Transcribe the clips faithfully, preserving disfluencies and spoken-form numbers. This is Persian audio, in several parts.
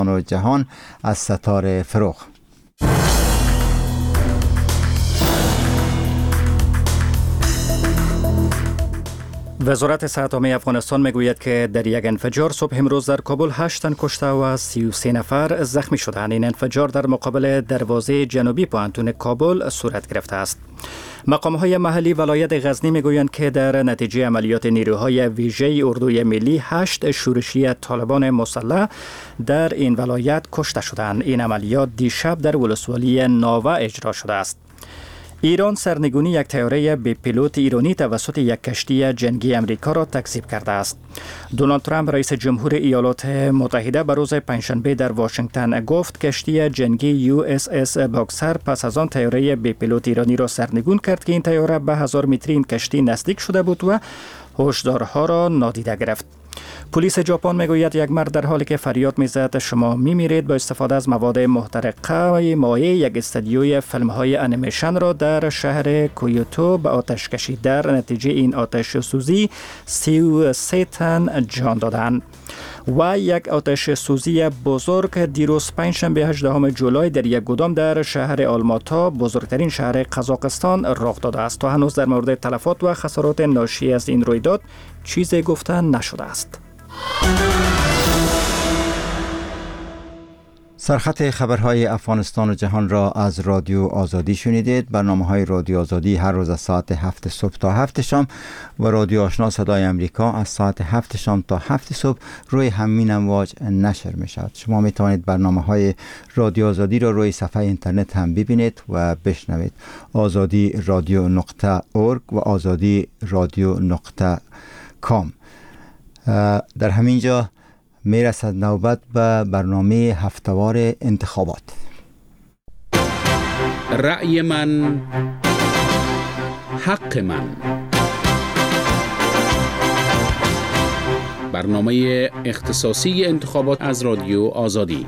و جهان از ستاره فروغ. وزارت صحت عامه افغانستان میگوید که در یک انفجار صبح امروز در کابل هشت تن کشته و سی و سه نفر زخمی شدند. این انفجار در مقابل دروازه جنوبی پوهنتون کابل صورت گرفته است. مقام‌های محلی ولایت غزنی میگویند که در نتیجه عملیات نیروهای ویژه اردوی ملی هشت شورشی طالبان مسلح در این ولایت کشته شدند. این عملیات دیشب در ولسوالی ناوه اجرا شده است. ایران سرنگونی یک طیاره بی پیلوت ایرانی توسط یک کشتی جنگی امریکا را تکذیب کرده است. دونالد ترامپ رئیس جمهور ایالات متحده به روز پنجشنبه در واشنگتن گفت کشتی جنگی یو اس اس باکسر پس از آن طیاره بی پیلوت ایرانی را سرنگون کرد که این طیاره به هزار متری این کشتی نزدیک شده بود و هشدارها را نادیده گرفت. پلیس ژاپن میگوید یک مرد در حالی که فریاد میزد شما میمیرید با استفاده از مواد محترقه مایع یک استودیوی فیلم‌های انیمیشن را در شهر کویوتو به آتش کشید. در نتیجه این آتش سوزی سی و سه تن جان دادند. و یک آتش سوزی بزرگ دیروز پنجشنبه هجدهم جولای در یک گودام در شهر آلماتا بزرگترین شهر قزاقستان رخ داده است. تا هنوز در مورد تلفات و خسارات ناشی از این رویداد چیزی گفته نشده است. سرخط خبرهای افغانستان و جهان را از رادیو آزادی شنیدید. برنامه‌های رادیو آزادی هر روز از ساعت هفت صبح تا هفت شام و رادیو آشنا صدای امریکا از ساعت هفت شام تا هفت صبح روی همین امواج نشر می شود. شما می توانید برنامه‌های رادیو آزادی را روی صفحه اینترنت هم ببینید و بشنوید. آزادی رادیو نقطه اورگ و آزادی رادیو نقطه کام. در همین جا می رسد نوبت به برنامه هفتهوار انتخابات. رأی من حق من. برنامه اختصاصی انتخابات از رادیو آزادی.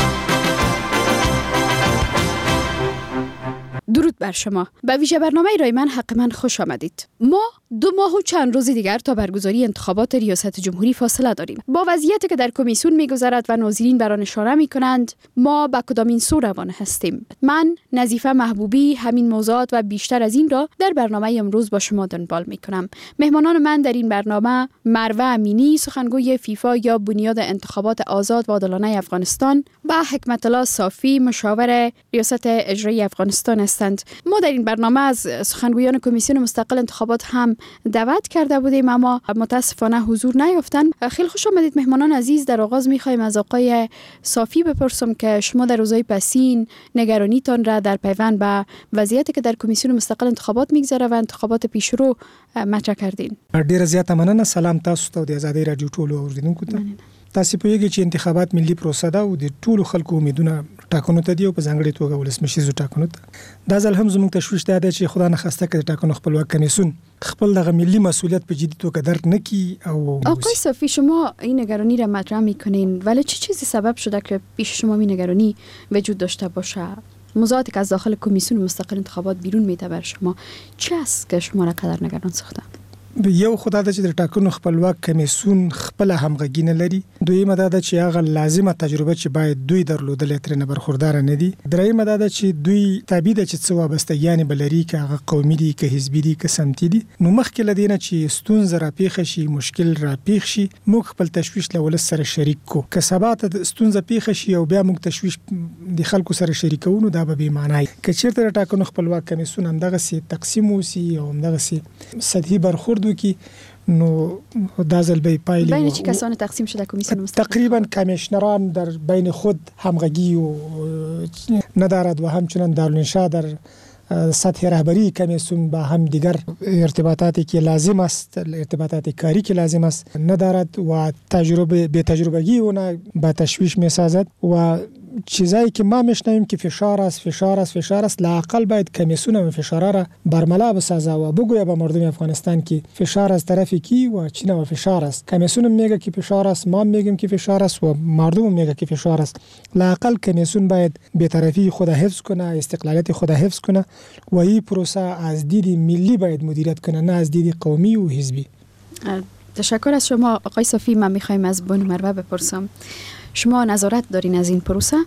درود بر شما. به ویژه برنامه رای من حق من خوش آمدید. ما دو ماه و چند روز دیگر تا برگزاری انتخابات ریاست جمهوری فاصله داریم. با وضعیتی که در کمیسیون میگذرد و ناظرین بر آن اشاره میکنند، ما به کدامین سو روان هستیم؟ من نظیفه محبوبی همین موضوعات و بیشتر از این را در برنامه امروز با شما دنبال میکنم. مهمانان من در این برنامه مروه امینی، سخنگوی فیفا یا بنیاد انتخابات آزاد و عادلانه افغانستان، و حکمت الله صافی، مشاور ریاست اجرایی افغانستان هستند. ما در این برنامه از سخنگویان کمیسیون مستقل انتخابات هم دعوت کرده بودیم اما متاسفانه حضور نیافتند. خیلی خوش آمدید مهمانان عزیز. در آغاز می‌خوایم از آقای صافی بپرسم که شما در روزهای پسین نگرانیتان را در پیوند به وضعیتی که در کمیسیون مستقل انتخابات میگذره و انتخابات پیشرو مطرح کردین. ډیره زیاته مننه. سلام تاسو ته د آزادۍ رادیو ټولو اوریدونکو ته. تاسو پوهیږئ چې انتخابات ملي پروسه ده او د ټولو خلکو امیدونه ټاکنو ته دی او په ځانګړي توګه ولسمشریزو ټاکنو ته. دا ځل هم زموږ تشویش دا دی چې خدا نه خواسته که د ټاکنو خپلواک کمیسیون خپل دغه ملي مسئولیت په جدي توګه درک نکړي. او آقای صافی شما این نگرانی را مطرح میکنین، ولی چه چیزی سبب شده که پیش شما این نگرانی وجود داشته باشه؟ موضوعاتی که از داخل کمیسیون مستقل انتخابات بیرون میته بر شما چه است که شما را قدر نگران ساخته؟ یو خدای د چې د ټاکنو خپلواک کمیسیون خپل همغږي نه لري. دویمه دا ده چې هغه لازمه تجربه چې باید دوی درلودل ترې نه برخوردار نه دي. دریمه دا ده چې دوی تابع ده چې څه وابستګیانې بلري که هغه قومي دي که حزبي دي که سمتي دي. نو مخکې له دې نه چې ستونزه را پیښه شي، مشکل را پیښ شي، موږ خپل تشویش له ولس سره شریک کو. که سبا ته ستونزه پیښه شي او بیا موږ تشویش د خلکو سره شریکو نو دا به بې معنی. که چیرته د ټاکنو خپلواک کمیسیون همدغسې تقسیم وسي او همدغسې سطحي برخورد وکړي نو دا ځل به پایلې بین چه کسان تقسیم شده کمیسیون مستقل تقریبا کمیشنران در بین خود همغږی و ندارد و همچنان دارالانشا در سطح رهبری کمیسیون با هم دیگر ارتباطاتی که لازم است، ارتباطات کاری که لازم است ندارد و تجربه به تجربگی اون با تشویش میسازد و چیزایی که ما میشنویم که فشار است فشار است فشار است لااقل باید کمیسیون و فشار را برملا بسازه و بگویه به مردم افغانستان که فشار از طرف کی و چی نوع فشار است. کمیسیون میگه که فشار است، ما میگیم که فشار است و مردم میگه که فشار است. لااقل کمیسیون باید بی‌طرفی خود حفظ کنه، استقلالیت خود حفظ کنه و این پروسه از دید ملی باید مدیریت کنه نه از دید قومی و حزبی. تشکر از شما آقای صافی. من میخوایم از بانو مروه بپرسم، شما نظارت دارین از این پروسه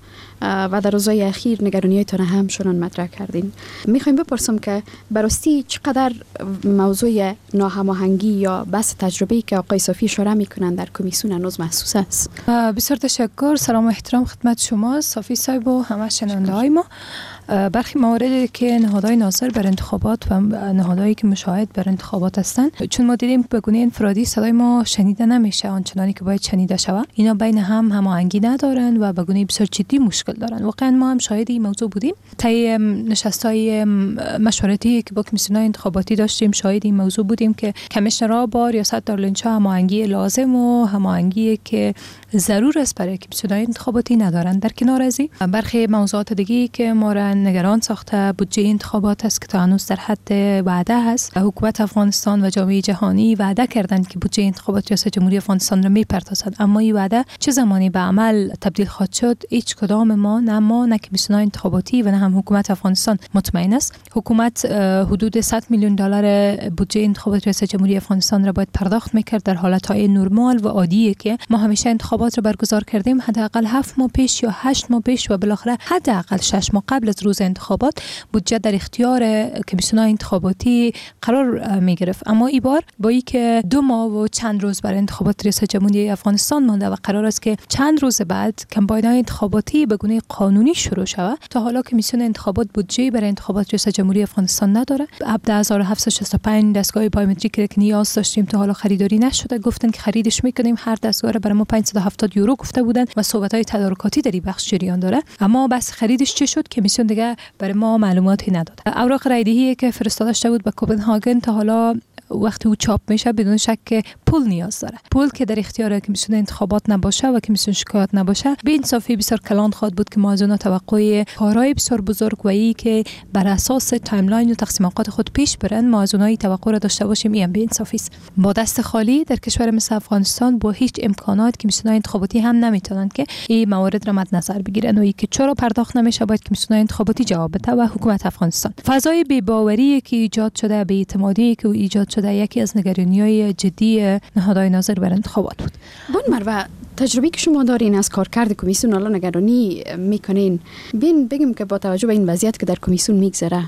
و در روزهای اخیر نگرانی‌هایتان هم شنان مطرح کردین. میخوایم بپرسم که براستی چقدر موضوع ناهماهنگی یا بحث تجربه‌ای که آقای صافی اشاره میکنن در کمیسیون هنوز محسوس است؟ بسیار تشکر. سلام و احترام خدمت شما صافی صاحب و همه شنونده‌های ما. برخی مواردی که نهادهای ناظر بر انتخابات و نهادهایی که مشاهد بر انتخابات هستند، چون ما دیدیم به گونه انفرادی صدای ما شنیده نمیشه آنچنانی که باید شنیده شود. اینا بین هم هماهنگی ندارن و به گونه بسیار جدی مشکل دارن. واقعا ما هم شاهد این موضوع بودیم. طی نشست‌های مشورتی که با کمیسیون‌های انتخاباتی داشتیم، شاهد این موضوع بودیم که کمیشنرها با ریاست دارالانشا هماهنگی لازم و هماهنگی که ضرور است برای کمیسیون‌های انتخاباتی ندارن. در کنار از این برخی موضوعات دیگه که ما را نگران ساخته بودجه انتخابات است که تا هنوز در حد وعده است. حکومت افغانستان و جامعه جهانی وعده کردند که بودجه انتخابات ریاست جمهوری افغانستان را میپردازند، اما این وعده چه زمانی به عمل تبدیل خواهد شد هیچ کدام ما، نه ما نه کمیسیون‌های انتخاباتی و نه هم حکومت افغانستان مطمئن است. حکومت حدود صد میلیون دلار بودجه انتخابات ریاست جمهوری افغانستان را باید پرداخت میکرد در حالت‌های نرمال و عادی که ما همیشه انتخابات را برگزار کردیم. حداقل هفت ماه پیش یا هشت ماه پیش و بالاخره حداقل شش ماه قبل از روز انتخابات بودجه در اختیار کمیسیون‌های انتخاباتی قرار می گرفت. اما این بار با اینکه دو ماه و چند روز برای انتخابات ریاست جمهوری افغانستان مانده و قرار است که چند روز بعد کمپاین‌های انتخاباتی به گونه قانونی شروع شود، تا حالا کمیسیون انتخابات بودجه برای انتخابات ریاست جمهوری افغانستان نداره. هفده هزار و هفتصد و شصت و پنج دستگاه بایومتریک که نیاز داشتیم تا حالا خریداری نشده. گفتن که خریدش میکنیم، هر دستگاه را برای ما پانصد و هفتاد یورو گفته بودن و صحبت‌های تدارکاتی در این بخش جریان داره. اما بس خریدش چه شد کمیسیون دیگه برای ما معلوماتی نداد. اوراق رایدهی که فرستاده شده بود به کوپنهاگن تا حالا وقتی او چاپ میشه بدون شک پول نیاز داره. پول که در اختیار کمیسیون انتخابات نباشه و کمیسیون شکایت نباشه، به انصافی بسیار کلان خواهد بود که ما از اونها توقع کارهای بسیار بزرگ و ای که بر اساس تایملاین و تقسیم اوقات خود پیش برن، ما از اونها توقع را داشته باشیم. این به انصافی است. با دست خالی در کشور مثل افغانستان با هیچ امکانات کمیسیون انتخاباتی هم نمیتونن که این موارد را مد نظر بگیرن و ای که چرا پرداخت نمیشه باید کمیسیون انتخاباتی جواب بده و حکومت افغانستان. فضای بی‌باوری که ایجاد شده، بی‌اعتمادی که ایجاد شده، یکی از نگرانی‌های جدی نهادهای ناظر بر انتخابات بود. بون مروه، تجربی که شما دارین از کارکرد کمیسیون الان نگرانی میکنین، بین بگیم که با توجه به این وضعیت که در کمیسیون میگذره،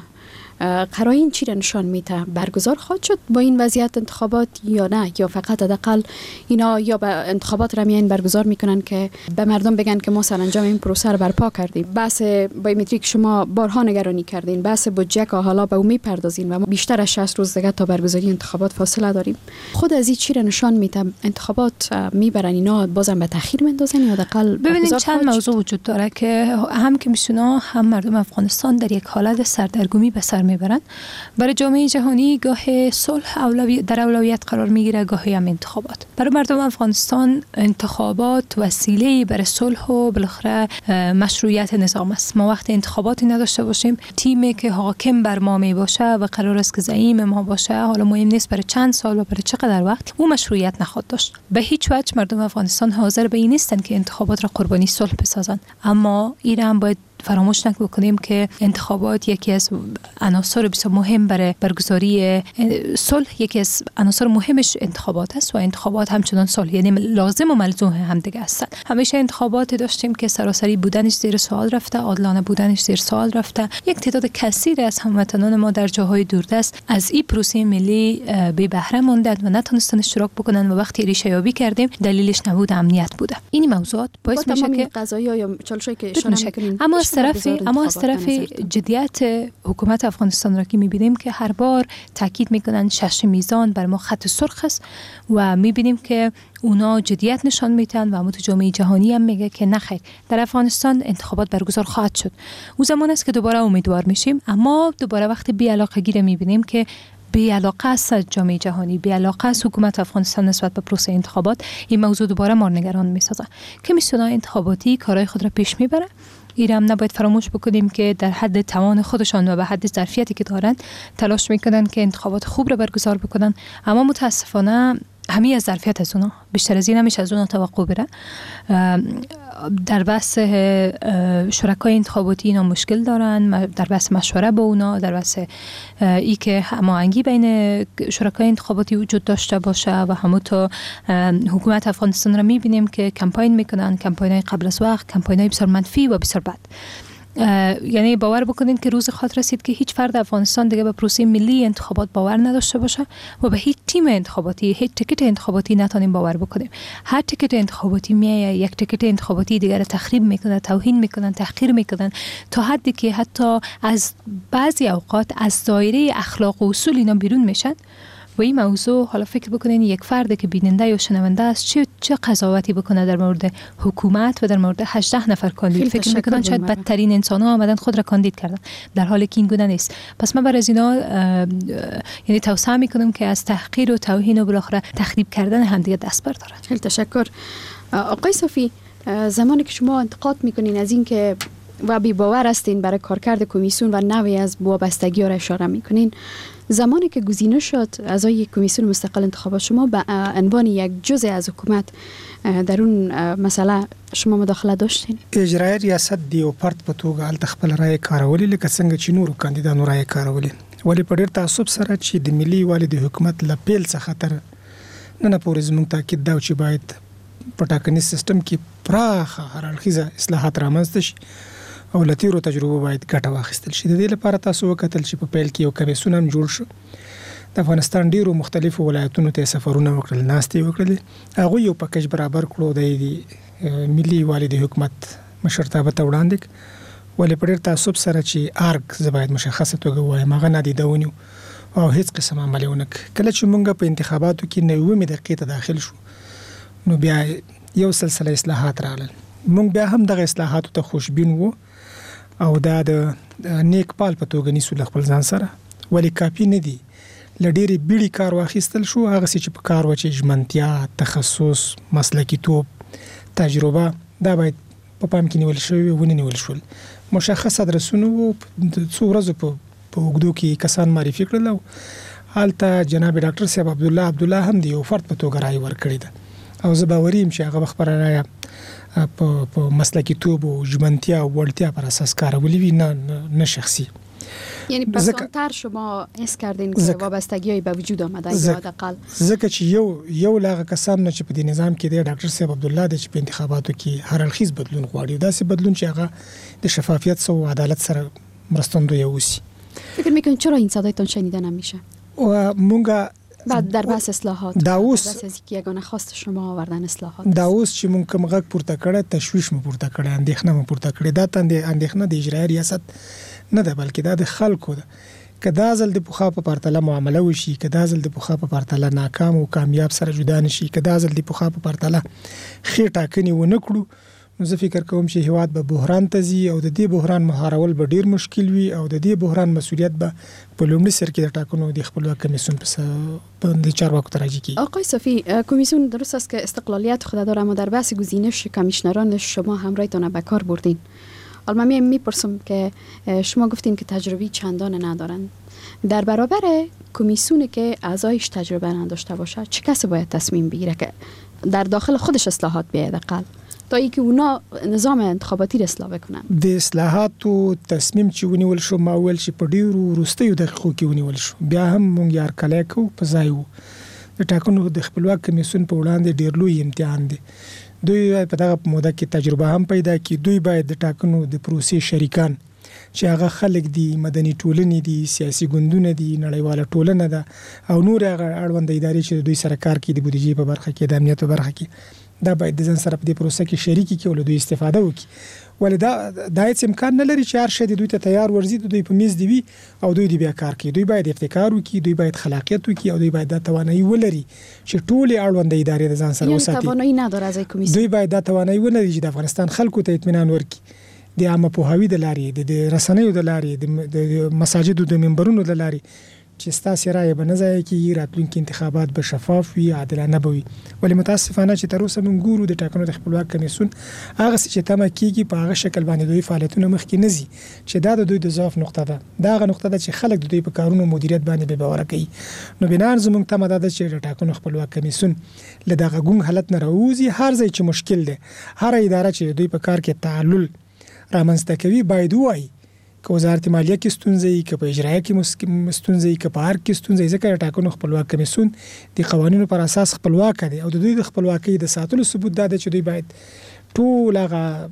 قرائن چی را نشان میده؟ برگزار خواهد شد با این وضعیت انتخابات یا نه؟ یا فقط حداقل اینا یا به انتخابات را میان برگزار میکنن که به مردم بگن که ما سرانجام این پروسه رو برپا کردیم؟ بحث بایومتریک شما بارها نگرانی کردین، بحث بودجه که حالا به اون میپردازین و ما بیشتر از شصت روز دیگه تا برگزاری انتخابات فاصله داریم. خود از این چی را نشان میده؟ انتخابات میبرن اینا بازم به تاخیر میندازن یا حداقل؟ ببینید چند موضوع وجود داره که هم کمیسیون‌ها هم مردم افغانستان در یک حالت سردرگمی به سر میبرن. برای جامعه جهانی گاه صلح اولویت در اولویت قرار میگیره، گاهی هم انتخابات. برای مردم افغانستان انتخابات وسیله برای صلح و بالاخره مشروعیت نظام است. ما وقت انتخاباتی نداشته باشیم، تیمی که حاکم بر ما می باشه و قرار است که زعیم ما باشه، حالا مهم نیست برای چند سال و برای چقدر وقت، اون مشروعیت نخواهد داشت. به هیچ وجه مردم افغانستان حاضر به این نیستن که انتخابات را قربانی صلح بسازن. اما ایران باید فراموش نکنیم که انتخابات یکی از عناصر بسیار مهم برای برگزاری صلح، یکی از عناصر مهمش انتخابات است و انتخابات همچنان صلح، یعنی لازم و ملزوم هم دیگه هستند. همیشه انتخابات داشتیم که سراسری بودنش زیر سوال رفته، عادلانه بودنش زیر سوال رفته. یک تعداد کثیر از هموطنان ما در جاهای دوردست از این پروسه ملی بی بهره ماندند و نتونستن اشتراک بکنن و وقتی ریشه یابی کردیم دلیلش نبود امنیت بوده. این موضوعات باعث میشه که قضایی یا چالشی که اشاره می‌کنین، اما از طرف اما از طرف جدیت حکومت افغانستان را که می‌بینیم که هر بار تاکید می‌کنن شش میزان بر ما خط سرخ است و می‌بینیم که اونا جدیت نشان میدن و همون جامعه جهانی هم میگه که نخیر، در افغانستان انتخابات برگزار خواهد شد. اون زمان است که دوباره امیدوار میشیم، اما دوباره وقتی بی‌علاقه گیره می‌بینیم که بی‌علاقه است جامعه جهانی، بی‌علاقه است حکومت افغانستان نسبت به پروسه انتخابات، این موضوع دوباره ما نگران می‌سازه. کمیسیون‌های انتخاباتی کارهای خود را پیش میبره. ایران نباید فراموش بکنیم که در حد توان خودشان و به حد ظرفیتی که دارند تلاش میکنن که انتخابات خوب را برگزار بکنن، اما متاسفانه همین از ظرفیت از اونا، بیشتر از این همیشه از اونا توقع بره. در بحث شرکای انتخاباتی اینا مشکل دارن، در بحث مشوره با اونا، در بحث ای که هماهنگی بین شرکای انتخاباتی وجود داشته باشه و همونطور حکومت افغانستان را میبینیم که کمپاین میکنن، کمپاین‌های قبل از وقت، کمپاین‌های بسیار منفی و بسیار بد. یعنی باور بکنین که روز خاطر رسید که هیچ فرد افغانستان دیگه به پروسه ملی انتخابات باور نداشته باشه و به هیچ تیم انتخاباتی، هیچ تیکت انتخاباتی نتونیم باور بکنیم. هر تیکت انتخاباتی میایه یک تیکت انتخاباتی دیگه را تخریب میکنه، توهین میکنن، تحقیر میکنن، تا حدی که حتی از بعضی اوقات از دایره اخلاق و اصول اینا بیرون میشن. و این موضوع حالا فکر بکنین یک فرد که بیننده یا شنونده است چه چه قضاوتی بکنه در مورد حکومت و در مورد هجده نفر کاندید، فکر میکنن شاید بدترین انسان ها آمدن خود را کاندید کردن، در حالی که این گونه نیست. پس من برای از اینا یعنی توصیه میکنم که از تحقیر و توهین و بالاخره تخریب کردن هم دیگه دست بردارن. خیلی تشکر. آقای صافی، زمانی که شما انتقاد میکنین از این که و بی باور هستین برای کارکرد کمیسیون و نوعی از وابستگی را اشاره میکنین، زمانی که گزینه شد اعضای کمیسیون مستقل انتخابات شما به عنوان یک جزء از حکومت در اون مسئله شما مداخله داشتین؟ اجرای ریاست دی او پارت په توګه ال خپل رائے کارولې لکه څنګه چې نورو کاندیدانو رائے کارولې، ولی په ډېر تعصب سره چې د ملي والي د حکومت له پیل څخه تر نن پورې زموږ تاکید دا چې باید په ټاکنیز سیستم کې پراخه هرړخیزه اصلاحات رامنځته شي او له تیرو تجربو باید ګټه واخیستل شي. د دې لپاره تاسو وکتل چې په پیل کې یو کمیسیون هم جوړ شو، د افغانستان ډیرو مختلفو ولایتونو ته سفرونه وکړل، ناستې وکړل، هغه یو پکیج برابر کړو د ملي والي د حکومت مشرتابه ته وړاندې، ولې په ډېر تعصب سره چې ارګ زه باید مشخصه توګه ووایم هغه نادیده ونیو او هیڅ قسم عمل ونه کړ. کله چې موږ په انتخاباتو کې نوې دقیقې ته داخل شو نو بیا یو سلسله اصلاحات راغلل. موږ بیا هم دغه اصلاحاتو ته خوشبین وو او دا د نیک پال په توګه نیسو له خپل ځان سره، ولی کافي نه دي. له ډېرې بیړې کار واخیستل شو، هغه څه چې په کار و چې ژمنتیا، تخصص، مسلکیتوب، تجربه دا باید په پام کې نیول شوي ونه نیول شول. مشخص ادرسونه وو، څو ورځو په اوږدو کې کسان معرفي کړل او هلته جناب ډاکټر صاحب عبدالله عبدالله هم د یو فرد په توګه رایې ورکړې ده او زه باوري یم چې هغه به خپله رایه په مسلکیتوب او ژمنتیا او وړتیا پر اساس کارولې وي، نه نه شخصي. یعنی پسانتر شما حس کردین که وابستگی‌های به وجود آمده یا حداقل ځکه چې یو یو لاغه کسان نه چې په دې نظام کې دی ډاکټر صاحب عبدالله د چې په انتخاباتو کې هر اړخیز بدلون غواړي، داسې بدلون چې هغه د شفافیت او عدالت سره مرستندوی اوسي. فکر میکنید چرا این صدایتان شنیده نمیشه؟ و مونږه بعد در بحث اصلاحات دا اوس که یگانه خواست شما آوردن اصلاحات دا اوس چې مونږ کوم غږ پورته کړه، تشویش مو پورته کړه، اندېښنه مو پورته کړه، دا تند اندېښنه د اجرایي ریاست نه ده بلکې دا د خلکو ده. که دا ځل د پخوا په پرتله معامله وشي، که دا ځل د پخوا په پرتله ناکام او کامیاب سره جدا نشي، که دا ځل د پخوا په پرتله ښې ټاکنې ونه کړو، نو زه فکر کوم چې هیواد به بحران ته ځي او د دې بحران مهارول به ډیر مشکل وي او د دې بحران مسؤلیت به په لومړي سر کې د ټاکنو د خپلواک کمیسیون په د چارواکو ته راجع کیږي. آقای صافی، کمیسیون درست است که استقلالیت خود داره، اما در بحث گزینش کمیشنران شما همراهتان به کار بردین. حالا من میپرسم که شما گفتین که تجربی چندان ندارن، در برابر کمیسیونی که اعضایش تجربه نداشته باشه چه کسی باید تصمیم بگیره که در داخل خودش اصلاحات بیاید اقل تا اینکه اونا نظام انتخاباتی را اصلاح بکنن؟ د اصلاحاتو تصمیم چې ونیول شو ما ویل چې په ډیرو وروستیو دقیقو کې ونیول شو، بیا هم مونږ یار کلی کوو په ځای وو. د ټاکنو د خپلواک کمیسیون په وړاندې ډیر لوی امتحان دی. دوی په دغه موده کې تجربه هم پیدا کړي، دوی باید د ټاکنو د پروسې شریکان چې هغه خلک دي، مدني ټولنې دي، سیاسي ګوندونه دي، نړیواله ټولنه ده او نور هغه اړوند ادارې چې دوی سره کار کوي د بودیجې په برخه کې، د امنیت په برخه کې، دا باید د ځان سره په دې پروسه کې شریک کړي او له دوی استفاده وکړي. ولې دا دا هیڅ امکان نه لري چې هر شی دوی ته تیار ورځي، دوی په میز دی وي او دوی دی بیا کار کوي. دوی باید ابتکار وکړي، دوی باید خلاقیت وکړي او دوی باید دا توانایي ولري چې ټولې اړوند ادارې د ځان سره وساتي. یعنې توانایي نداره از کمیسیون. دوی باید دا توانایي ولري چې د افغانستان خلکو ته اطمینان ورکړي، د عامه پوهاوي د لارې، د رسنیو د لارې، د مساجدو د منبرونو د لارې، چې ستاسو رائے به نه ځای کیږي، راتلونکي انتخابات به شفاف وي، عادلانه به وي. ولې متاسفانه چې تر اوسه موږ ګورو د ټاکنو د خپلواک کمیسیون هغه څه چې تمه کیږي په هغه شکل باندې دوی فعالیتونه مخکې نه ځي، چې دا د دوی د ضعف نقطه ده. دا هغه نقطه ده چې خلک د دوی په کارونو مدیریت باندې به باور کوي. نو بنان زموږ تمه ده چې د ټاکنو خپلواک کمیسیون له دغه ګونګ حالت نه راوځي. هر ځای چې مشکل ده، هر اداره چې دوی په کار کې تعلل رامنځته کوي باید وایي که وزارت مالیه کې ستونزې، که په اجرایه کې ستونزې، که په هر کې ستونزې. ځکه ټاکنو خپلواک کمیسیون د قوانینو پر اساس خپلواک دی او د دوی د خپلواکۍ د ساتلو ثبوت دا دی چې دوی باید ټول هغه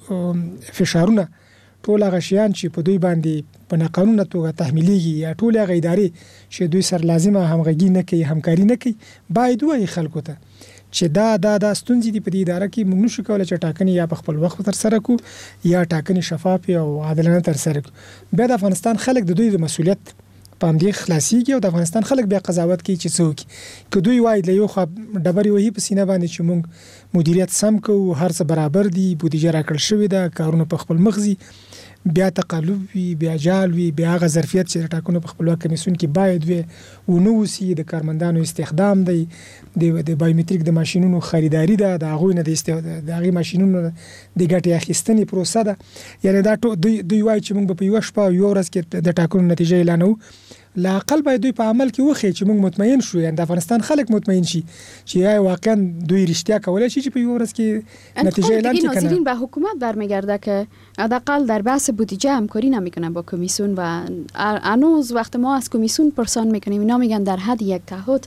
فشارونه، ټول هغه شیان چې په دوی باندې په ناقانونه توګه تحمیلېږي یا ټول هغه ادارې چې دوی سره لازمه همغږي نه کوي، همکاري نه کوي، باید وایي خلکو ته چې دا دا د ستونزې دی په دې اداره کې. موږ نشو کولای چې ټاکنې یا په خپل وخت تر سره کو یا ټاکنې شفاف او عادلانه تر سره کو. بیا د افغانستان خلک د دوی د مسولیت په همدې خلاصيږي او د افغانستان خلک بیا قضاوت کوي چې څوک که دوی وایي له یو خوا ډبرې وهي په سینه باندې چې موږ مدیریت سم کوو، هر څه برابر دي، بودیجه راکړل شوې ده، کارونه په خپل مخزي، بیا تقلب وي، بیا جال وي، بیا هغه ظرفیت چې ټاکنو په خپلواک کمیسیون کې باید وي او نو وسی د کارمندانو استخدام دی، د بایومټریک د ماشينونو خریداري ده، د هغه نه د استخدام د هغه ماشينونو د ګټې اخیستنې پروسه ده. یعنی دا دوی دوی وایي چې موږ په یو شپه یو ورځ کې د ټاکنو نتیجه اعلانو. لا اقل باید دوی په عمل کې وخی چې موږ مطمئن شو، یعنی د افغانستان خلک مطمئن شي چې یا واقعا دوی رښتیا کولای شي چې په یو ورځ کې نتیجه اعلان کړي. ناظرین به حکومت برمیگرده که حداقل در بحث بودجه همکاری نمیکنه با کمیسیون و هنوز وقت ما از کمیسیون پرسان میکنیم اینا میگن در حد یک تعهد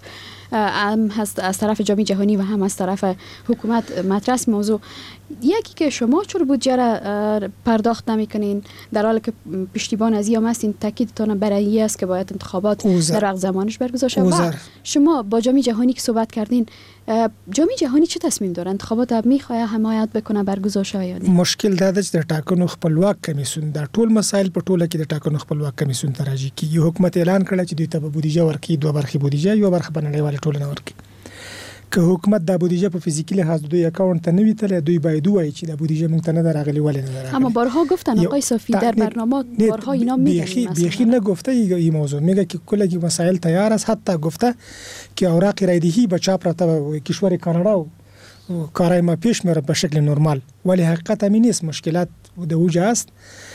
هم هست از طرف جامعه جهانی و هم از طرف حکومت مطرح موضوع. یکی که شما چرا بودجه را پرداخت نمیکنین در حالی که پشتیبان از ایام هستین، تاکیدتان برای است که باید انتخابات در وقت زمانش برگزار شود. شما با جامعه جهانی که صحبت کردین، جامعه جهانی چه تصمیم داره؟ انتخابات میخواد حمایت بکنه برگزار شود یا نه؟ مشکل دا ده چې د ټاکنو خپلواک کمیسیون دا ټول مسایل په ټوله کې د ټاکنو خپلواک کمیسیون ته راځي کیږي. حکومت اعلان کړی چې دوی ته بودیجه ورکړي، دوه برخې بودیجه، یو برخه بنړیواله ټولنه ورکړي. که حکومت د بودیجه په فزیکی لحاظ دوی اکاونټ ته نوي تل دوی باید وایي چې د بودیجه مونږ ته نه راغلی ولې نه راغلی. اما بارها گفتن آقای صافی در برنامه بارها اینا میگن بیخی نگفته این موضوع، میگه که کلی مسائل تیار است، حتی گفته که اوراق رایدهی به چاپ رفته کشور کانادا و کارای ما پیش میره به شکل نرمال، ولی حقیقت همین نیست، مشکلات د اوج است.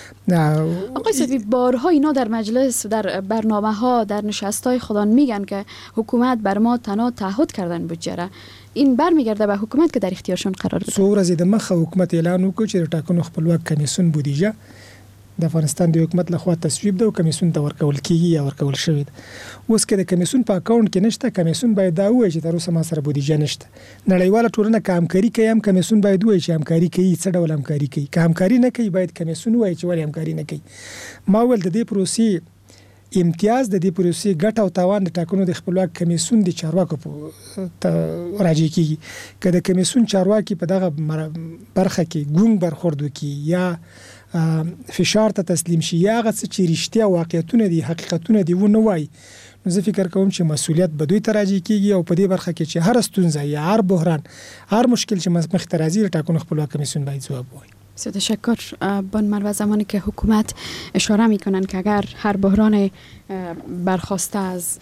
آقای صافی بارها اینا در مجلس، در برنامه ها، در نشست های خودان میگن که حکومت بر ما تنها تعهد کردن بودجه را. این برمیگرده به حکومت که در اختیارشون قرار بده. څو ورځې د مخه حکومت اعلان وکړ چې د ټاکنو خپلواک کمیسیون بودیجه د افغانستان د حکومت لخوا تصویب ده او کمیسیون ته ورکول کیږي یا ورکول شوی ده. اوس کې د کمیسیون په اکاونټ کې نشته، کمیسیون باید دا وایي چې تر اوسه ما سره بودیجه نشته. نړیواله ټولنه که همکاري کوي هم کمیسیون باید وایي چې همکاري کوي، څه ډول همکاري کوي. که همکاري نه کوي باید کمیسیون وایي چې ولې همکاري نه کوي. ما ول د دې پروسې امتیاز د دې پروسې ګټه او تاوان د ټاکنو د خپلواک کمیسیون د چارواکو ته راځي کیږي. که د کمیسیون چارواکي په دغه برخه کې ګونګ برخورد وکړي یا فشار ته تسلیم شي یا هغه څه چې رښتیا واقعیتونه دي، حقیقتونه دي ونه وایي، نو زه فکر کوم چې مسؤلیت به دوی ته راځي کیږي او په دې برخه کې چې هر ستونزه یا هر بحران، هر مشکل چې مخ ته راځي د ټاکنو خپلواک کمیسیون باید ځواب وایي. بسیار تشکر. بنمر زمانی که حکومت اشاره میکنن که اگر هر بحران برخواسته از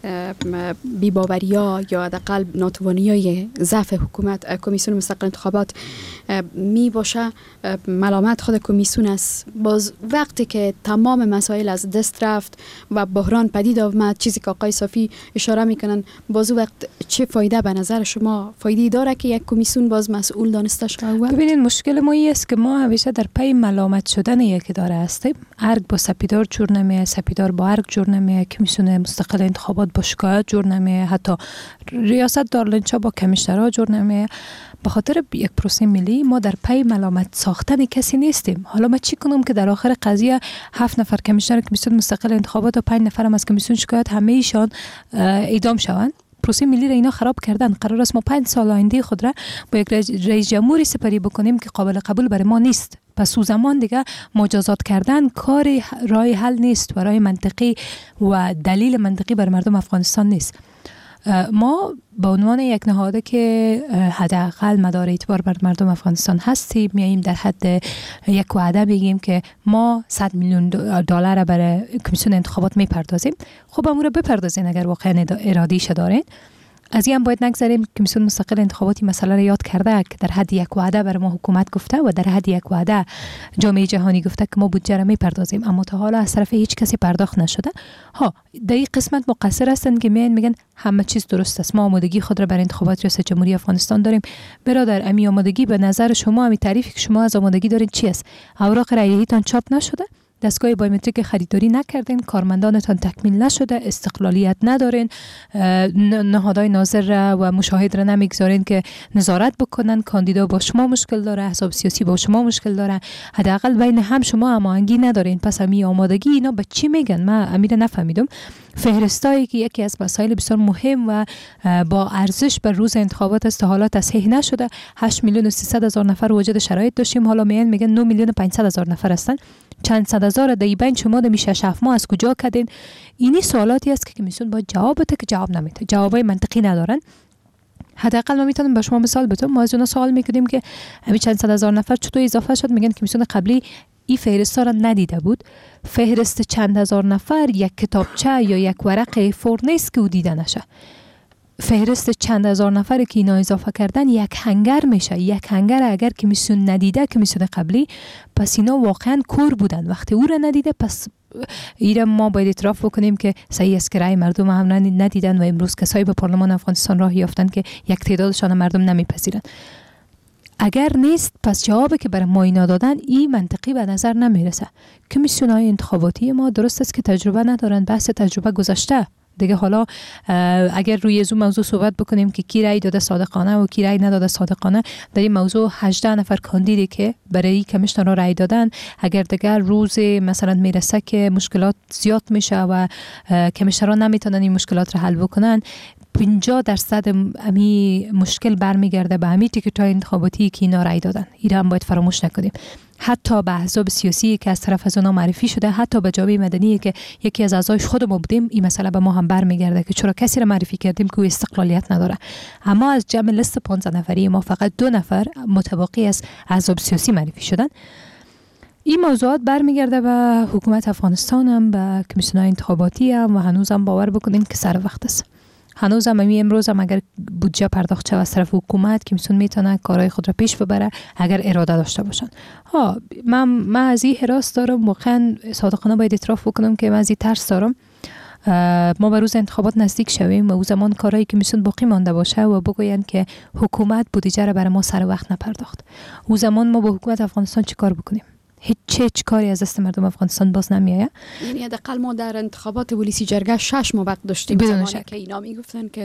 بی‌باوری‌ها یا حداقل ناتوانی‌های ضعف حکومت کمیسیون مستقل انتخابات می باشه، ملامت خود کمیسیون است. باز وقتی که تمام مسائل از دست رفت و بحران پدید آمد، چیزی که آقای صافی اشاره میکنن، باز وقت چه فایده به نظر شما فایده داره که یک کمیسیون باز مسئول دانسته شود؟ ببینید مشکل ما این است که ما همیشه در پی ملامت شدن یک اداره هستیم. ارگ با سپیدار جور نمیه، سپیدار با ارگ جور نمیه، کمیسیون مستقل انتخابات با شکایت جور نمیه، حتی ریاست دارالانشا با کمیشنرها جور نمیه. به خاطر یک پروسه ملی ما در پی ملامت ساختن کسی نیستیم. حالا ما چی کنم که در آخر قضیه هفت نفر کمیشنر کمیسیون مستقل انتخابات و پنج نفر هم از کمیسیون شکایت همه ایشان اعدام شوند؟ پروسه ملی را اینا خراب کردن. قرار است ما پنج سال آینده خود را با یک رئیس جمهوری سپری بکنیم که قابل قبول برای ما نیست. پس او زمان دیگه مجازات کردن کار راه حل نیست و راه منطقی و دلیل منطقی بر مردم افغانستان نیست. ما به عنوان یک نهاد که حداقل مدار اعتبار بر مردم افغانستان هستیم، میاییم در حد یک وعده بگیم که ما صد میلیون دلار برای کمیسیون انتخابات میپردازیم. خب امور بپردازین اگر واقعا ارادیش دارین. از این هم باید نگذاریم کمیسیون مستقل انتخاباتی مسئله را یاد کرده که در حد یک وعده برای ما حکومت گفته و در حد یک وعده جامعه جهانی گفته که ما بودجه را میپردازیم، اما تا حالا از طرف هیچ کسی پرداخت نشده. ها در این قسمت مقصر هستند که میان میگن همه چیز درست است، ما آمادگی خود را برای انتخابات ریاست جمهوری افغانستان داریم. برادر، امی آمادگی به نظر شما، امی تعریفی که شما از آمادگی دارین چی است؟ اوراق رایگیریتان چاپ نشده، دستگاه بایومتریک خریداری نکردین، کارمندانتان تکمیل نشده، استقلالیت ندارین، نهادهای ناظر و مشاهد را نمیگذارین که نظارت بکنن، کاندیدا با شما مشکل داره، احزاب سیاسی با شما مشکل داره، حداقل بین هم شما هماهنگی ندارین. پس امی آمادگی اینا به چی میگن؟ من امیر نفهمیدم. فهرستایی که یکی از مسائل بسیار مهم و با ارزش بر روز انتخابات است حالا تصحیح نشده. هشت میلیون و سیصد هزار نفر وجود شرایط داشتیم، حالا میگن میگن نه میلیون و پانصد هزار نفر هستن. چند صد هزار در بین شما در میشه شف ما از کجا کردین؟ اینی سوالاتی است که کمیسیون باید جواب بده که جواب نمیده، جوابای منطقی ندارن. حداقل ما میتونم به شما مثال بزنم. ما از اونها سوال میکردیم که همین چند صد هزار نفر چطور اضافه شد؟ میگن کمیسیون قبلی این فهرست را ندیده بود. فهرست چند هزار نفر یک کتابچه یا یک ورق فور نیست که او دیده نشه. فهرست چند هزار نفر که اینا اضافه کردن یک هنگر میشه. یک هنگر اگر کمیسیون ندیده، کمیسیون قبلی، پس اینا واقعا کور بودن. وقتی او را ندیده، پس ایره ما باید اعتراف بکنیم که صحیح است که رای مردم هم ندیدن و امروز کسایی به پارلمان افغانستان راه یافتن که یک تعدادشان مردم نمیپذیرن. اگر نیست، پس جوابی که برای ما اینا دادن این منطقی به نظر نمیرسه. کمیسیون‌های انتخاباتی ما درست است که تجربه ندارن، بحث تجربه گذشته دیگه. حالا اگر روی از اون موضوع صحبت بکنیم که کی رای داده صادقانه و کی رای نداده صادقانه، در این موضوع هجده نفر کاندیدی که برای کمیشنر را رای دادن، اگر دیگر روز مثلا میرسه که مشکلات زیاد میشه و کمیشنرها نمیتونن این مشکلات را حل بکنن، پنجاه درصد امی مشکل برمیگرده به امی تیکت‌های انتخاباتی که اینا رای دادن. این هم باید فراموش نکنیم. حتی به احزاب سیاسی که از طرف از اونا معرفی شده، حتی به جامعه مدنی که یکی از اعضایش خود ما بودیم، این مسئله به ما هم برمیگرده که چرا کسی را معرفی کردیم که او استقلالیت نداره. اما از جمع لیست پانزده نفری ما فقط دو نفر متباقی از احزاب سیاسی معرفی شدن. این موضوعات برمیگرده به حکومت افغانستان هم، به کمیسیون‌های انتخاباتی هم، و هنوز هم باور بکنین که سر وقت است. هنوز هم امی امروز هم اگر بودجه پرداخت شود از طرف حکومت، کمیسیون میتونه کارهای خود را پیش ببره اگر اراده داشته باشن. ها من من از این حراس دارم، واقعا صادقانه باید اعتراف بکنم که من از این ترس دارم ما به روز انتخابات نزدیک شویم و او زمان کارهایی که کمیسیون باقی مانده باشه و بگویند که حکومت بودجه را برای ما سر وقت نپرداخت. او زمان ما با حکومت افغانستان چی کار بکنیم؟ هیچ هیچ کاری از دست مردم افغانستان باز نمیایه. یعنی حداقل ما در انتخابات ولسی جرگه شش ماه وقت داشتیم زمانی که اینا میگفتن که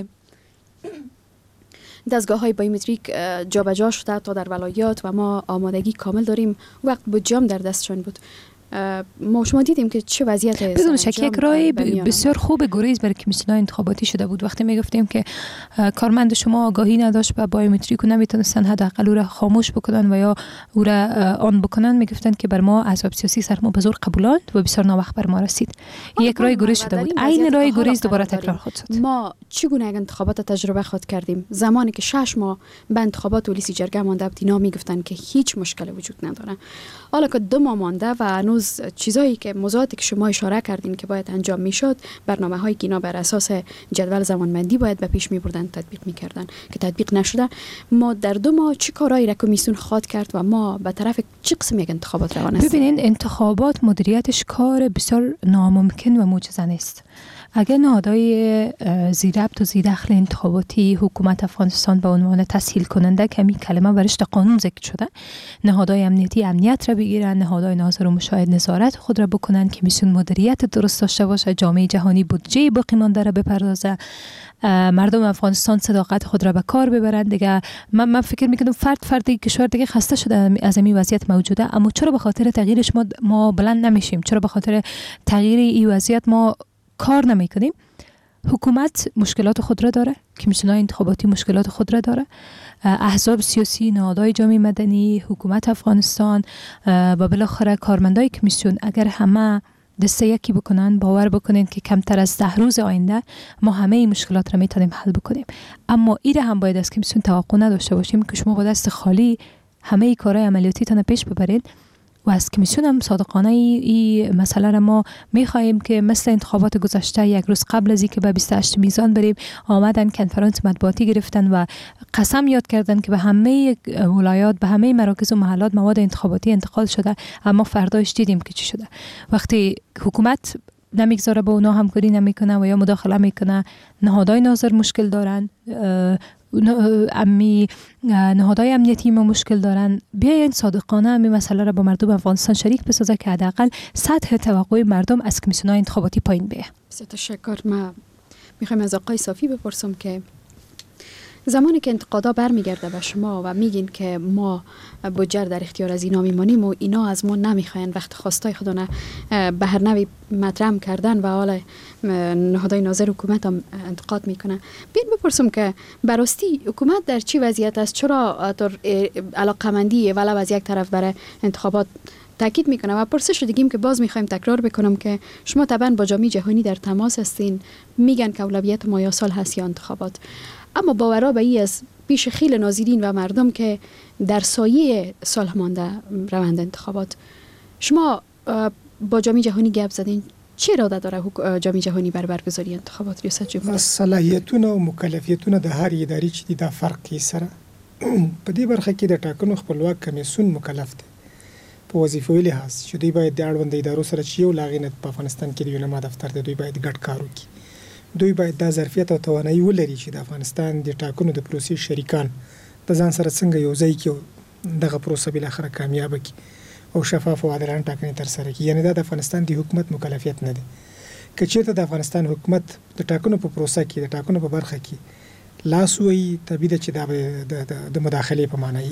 دستگاه های بایومتریک جابجا شده تا در ولایات و ما آمادگی کامل داریم. وقت بودجه در دستشان بود. ما شما دیدیم که چه وضعیت است. بدون شک یک راه بسیار خوب گریز برای کمیسیون‌های انتخاباتی شده بود. وقتی میگفتیم که کارمند شما آگاهی نداشت به بایومتریک و نمیتونستن حداقل او را خاموش بکنن و یا او را آن بکنن، میگفتن که بر ما احزاب سیاسی سر ما به زور قبولاند و بسیار ناوقت بر ما رسید. یک راه گریز شده بود. عین راه گریز دوباره تکرار خود شد. ما چگونه انتخابات تجربه خود کردیم زمانی که شش ماه به انتخابات ولسی جرگه مانده بود. اینا میگفتن که هیچ مشکلی وجود نداره. حالا که دو ماه مانده و هنوز چیزایی که موضوعاتی که شما اشاره کردین که باید انجام میشد، برنامه هایی که اینا بر اساس جدول زمانبندی باید به پیش میبردن تطبیق میکردن که تطبیق نشده. ما در دو ماه چه کارهایی را کمیسیون خواد کرد و ما به طرف چه قسم یک انتخابات روان هستیم؟ ببینین، انتخابات مدیریتش کار بسیار ناممکن و معجزه‌آور است. اگر نهادهای زیربط و زیردخل انتخاباتی حکومت افغانستان به عنوان تسهیل کننده که همین کلمه برش در قانون ذکر شده، نهادهای امنیتی امنیت را بگیرن، نهادهای ناظر و مشاهد نظارت خود را بکنن، کمیسیون مدیریت درست داشته باشه، جامعه جهانی بودجه باقی مانده را بپردازه، مردم افغانستان صداقت خود را به کار ببرن. دیگه من من فکر میکنم فرد فردی کشور دیگه خسته شده از این وضعیت موجوده، اما چرا به خاطر تغییرش ما ما بلند نمیشیم؟ چرا به خاطر تغییر این وضعیت ما کار نمی کنیم؟ حکومت مشکلات خود را داره، کمیسیون‌های انتخاباتی مشکلات خود را داره، احزاب سیاسی، نهادهای جامعه مدنی، حکومت افغانستان و بالاخره کارمندای کمیسیون اگر همه دست یکی بکنن، باور بکنین که کمتر از ده روز آینده ما همه این مشکلات را میتونیم حل بکنیم. اما ایره هم باید از کمیسیون توقع نداشته باشیم که شما با دست خالی همه ای کارهای عملیاتی تان پیش ببرید و از کمیسیون هم صادقانه این مسئله را ما میخواهیم که مثل انتخابات گذشته یک روز قبل از اینکه به بیست و هشت میزان بریم آمدن کنفرانس مطبوعاتی گرفتن و قسم یاد کردن که به همه ولایات، به همه مراکز و محلات مواد انتخاباتی انتقال شده، اما فرداش دیدیم که چی شده. وقتی حکومت نمیگذاره با اونا همکاری نمیکنه و یا مداخله میکنه، نهادهای ناظر مشکل دارن، امی نهادهای امنیتی ما مشکل دارن، بیاین صادقانه امی مسئله را با مردم افغانستان شریک بسازه که حداقل سطح توقع مردم از کمیسیون‌های انتخاباتی پایین بیه. بسیار تشکر. ما میخوایم از آقای صافی بپرسم که زمانی که انتقادا برمیگرده به شما و میگین که ما بودجه در اختیار از اینا میمانیم و اینا از ما نمیخواین، وقت خواستای خودانه به هر نوی مطرح کردن و حالا نهادهای ناظر حکومت هم انتقاد میکنه، بیاین بپرسم که براستی حکومت در چی وضعیت است؟ چرا علاقمندی ولو از یک طرف برای انتخابات تاکید میکنه؟ و پرسش دیگیم که باز میخوایم تکرار بکنم که شما طبعا با جامعه جهانی در تماس هستین، میگن که اولویت ما یا سال هست یا انتخابات، اما باورا به ای از پیش خیل ناظرین و مردم که در سایه سال مانده روند انتخابات، شما با جامعه جهانی گپ زدین، چه اراده داره جامعه جهانی بر برگزاری انتخابات ریاست جمهوری؟ صلاحیتونه او مکلفیتونه د هر ادارې چې د فرق سره په دې برخه کې د ټاکنو خپلواک کمیسیون مکلف دی په وظیفوي لحاظ چې دوی باید د اړوند ادارو سره چې یو لاغینت په افغانستان کې د یونما دفتر دی، دوی باید ګډ کار وکړي، دوی باید د ظرفیت او توانایي ولري چې د افغانستان د ټاکنو د پروسې شریکان د ځان سره څنګه یو ځای کې دغه پروسه بل اخره کامیاب کړي او شفاف او عادلانه ټاکنې تر سره کړي. یعنی دا د افغانستان د حکومت مکلفیت نه دی. که چېرته د افغانستان حکومت د ټاکنو په پروسه کې د ټاکنو په برخه کې لاس وهي، طبیعي ده چې دا د مداخلې په معنی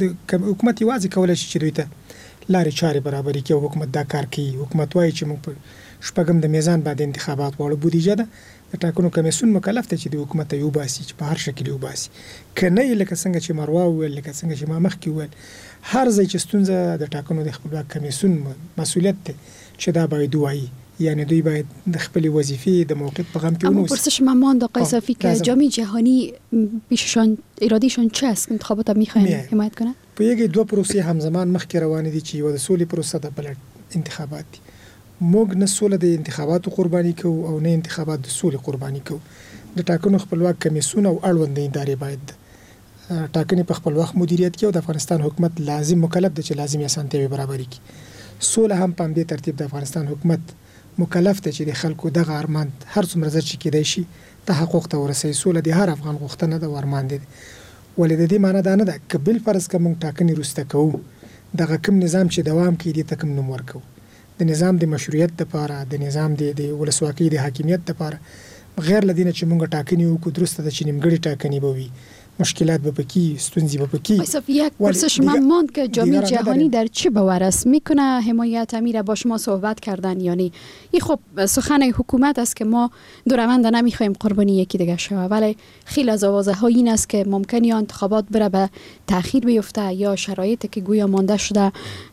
د حکومت یوازې کولی شي چې دوی ته لارې چارې برابرې کړي او حکومت دا کار کوي. حکومت وایي چې موږ په شپږم د میزان باندې انتخابات غواړو، بودیجه ده د ټاکنو کمیسیون مکلف دی چې د حکومت ته وباسي چې په هر شکل وباسي. که نه یې لکه څنګه چې مروه وویل، لکه څنګه چې ما مخکې وویل، هر ځای چې ستونزه د ټاکنو د خپلواک کمیسیون مسؤلیت دی چې دا باید ووایي، یعنی دوی باید د خپل وظیفې د موقعیت په غم کې ونوسي. اما پرسش من ماند آقای صافی که جامعه جهانی پیششان ارادهشان چه است که انتخابات هم میخواین حمایت کنن؟ په یوه دوه پروسې همزمان مخکې روانې دي چې یو د سولې پروسه ده، بل انتخابات دي. موږ نه سوله د انتخاباتو قرباني کوو او نه انتخابات د سولې قرباني کوو. د ټاکنو خپلواک کمیسیون او اړوند ادارې باید ټاکنې په خپل وخت مدیریت کوي او د افغانستان حکومت لازم مکلف دی چې لازمي اسانتیاوې برابرې کړي. سوله هم په همدې ترتیب د افغانستان حکومت مکلف دی چې د خلکو دغه ارمان هر څومره زر چې کېدای شي تحقق ته ورسوي. سوله د هر افغان غوښتنه ده او ارمان دی. ولې د دې معنی دا نه ده که بالفرض که موږ ټاکنې وروسته کوو، دغه کوم نظام چې دوام کوي دې ته کوم نوم ورکوو. د نظام د مشروعیت لپاره، د نظام د ولسواکۍ د حاکمیت لپاره، غیر له دې نه چې موږ ټاکنې وکړو، درسته ده چې نیمګړې ټاکنې به وي، مشکلات به پکې، ستونزې به پکې. صافی یک پرسش من ماند که جامعه جهانی در چه باور است؟ میکنه حمایت امیر با شما صحبت کردن؟ یعنی این خب سخن حکومت است که ما دورمند نمیخوایم قربانی یکی دیگه شوه، ولی خیلی از آوازه ها این است که ممکن یا انتخابات بره به تأخیر بیفته یا شرایطی که گویا مانده شده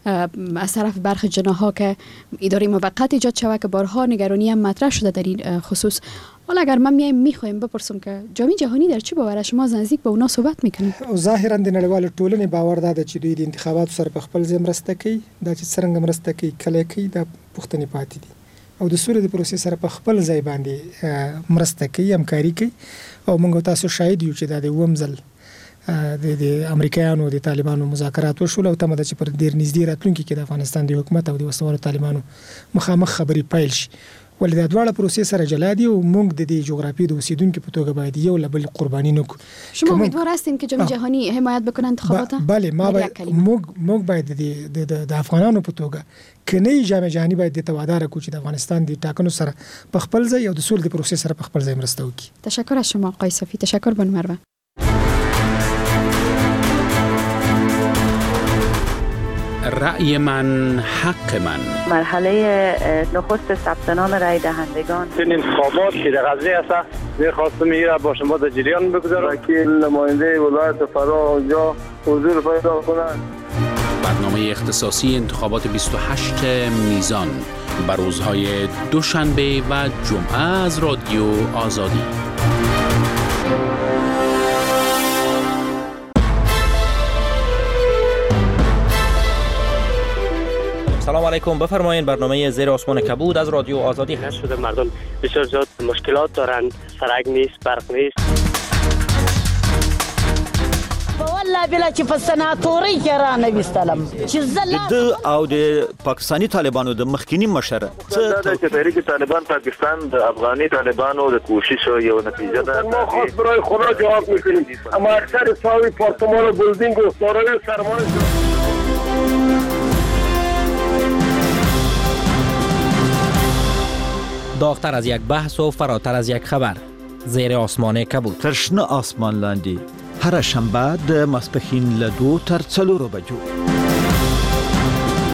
از طرف برخی جناح‌ها که اداره موقت ایجاد شوه که بارها نگرانی هم مطرح شده در این خصوص. حالا اگر من میایم میخوایم بپرسم که جامعه جهانی در چه باور شما نزدیک به اونا صحبت میکنید؟ ظاهرا د نړیوال ټولنې باور دا ده چې دوی د انتخاباتو سره په خپل ځای مرسته کوي، دا چې څرنګه مرسته کوي، کله کوي، دا پوښتنې پاتې دي او د سولې د پروسې سره په خپل ځای باندې مرسته کوي، همکاري کوي. او موږ تاسو شاهد یو چې دا د اووم ځل د امریکایانو د طالبانو مذاکرات وشول او تمه ده چې پر ډیر نږدې راتلونکي کې د افغانستان د حکومت او د وسوالو طالبانو مخامخ خبرې پیل شي. ولې دا دواړه پروسې سره جلا دي او موږ د دې جغرافیې د اوسیدونکو په توګه باید یو له بل قرباني نه کړو. شما امیدوار هستین که جامعه جهانی حمایت بکنه انتخابات؟ بله، ما باید موږ موږ باید د د افغانانو په توګه کني جامعه جهانی باید د توادار کو چې د افغانستان د ټاکنو سره په خپل ځای او د سولې د پروسې سره په خپل ځای مرسته وکړي. تشکر از شما آقای صافی. تشکر بانو مروه. رأی من حق من. مرحله نخست ثبت نام رای دهندگان. این انتخابات که در قضیه است می‌خواستم این با شما در جریان بگذارم. وکیل نماینده ولایت فرا اونجا حضور پیدا کنند. برنامه اختصاصی انتخابات بیست و هشت میزان بر روزهای دوشنبه و جمعه از رادیو آزادی. سلام علیکم، بفرمایید. برنامه زیر آسمان کبود از رادیو آزادی هست. شده مردم بسیار زیاد مشکلات دارن، سرک نیست، برق نیست. والله بلا چې په سناتوري کې را نه وستلم چې زله د او د پاکستانی طالبانو د مخکینی مشر څه د تحریک طالبان پاکستان د افغاني طالبانو د کوشش یو نتیجه ده. ما خاص برای خدا جواب میکنیم، اما اکثر ساوی پارتمان و بلدینگ و سارای سرمایه داغتر از یک بحث و فراتر از یک خبر. زیر آسمان کبود. ترشنه آسمان لاندی هر شنبه د ماسپښین له دوه تر څلورو بجو.